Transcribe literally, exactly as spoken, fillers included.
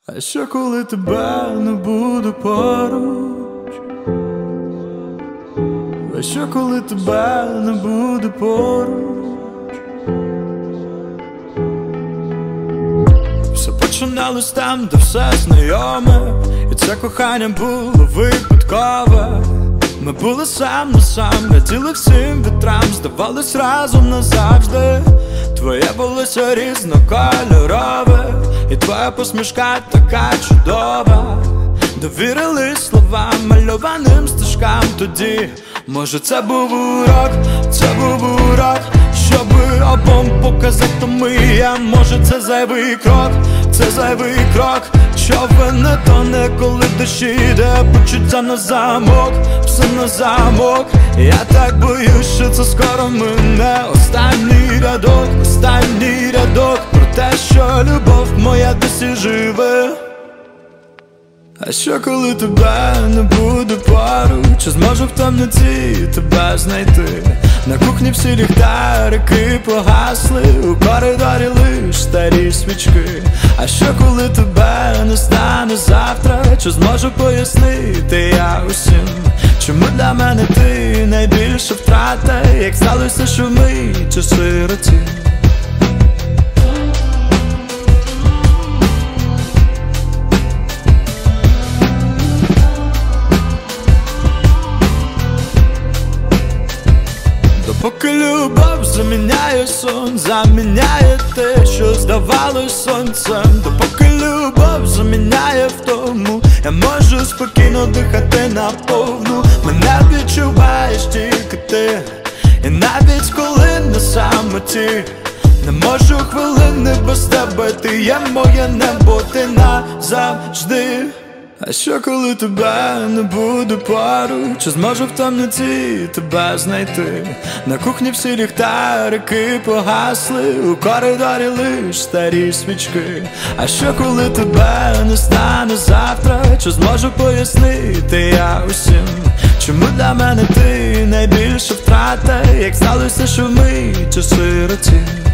А що коли тебе не буде поруч? А що коли тебе не буде поруч? Все починалось там, де все знайоме, і це кохання було випадкове. Ми були сам на сам, раділи всім вітрам, здавались разом назавжди. Твоє волосся різнокольорове, і твоя посмішка така чудова. Довірили словам, мальованим стежкам тоді. Може це був урок, це був урок, щоби обом показати, хто ми є. Може це зайвий крок, це зайвий крок, човен не тоне, коли дощі йде. Почуття на замок, все на замок. Я так боюсь, що це скоро мине. Останній рядок, останній рядок про те, що любов моя досі живе. А що коли тебе не буде поруч? Чи зможу в темноті тебе знайти? На кухні всі ліхтарики погасли, у коридорі лиш старі свічки. А що коли тебе не стане завтра? Чи зможу пояснити я усім, чому для мене ти найбільша втрата? Як сталося, що ми чи сироті? Допоки любов заміняє сон, заміняє те, що здавалось сонцем. Допоки любов заміняє втому, я можу спокійно дихати наповну. Мене відчуваєш тільки ти, і навіть коли на самоті не можу хвилини без тебе. Ти є моє небо, ти назавжди. А що коли тебе не буде поруч? Чи зможу в темноті тебе знайти? На кухні всі ліхтарики погасли, у коридорі лиш старі свічки. А що коли тебе не стане завтра? Чи зможу пояснити я усім, чому для мене ти найбільша втрата? Як сталося, що ми чи сироті?